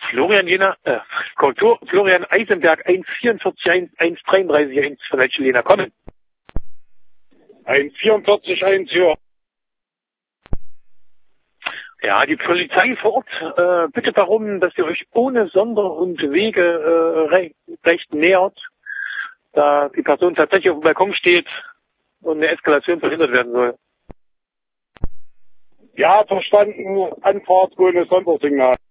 Korrektur, Florian Eisenberg 1,44, 1,33, 1 von welcher Lena kommen? 1,44, 1 höher. Ja, die Polizei vor Ort bittet darum, dass ihr euch ohne Sonder- und Wege recht nähert, da die Person tatsächlich auf dem Balkon steht und eine Eskalation verhindert werden soll. Ja, verstanden. Anfahrt ohne Sondersignal.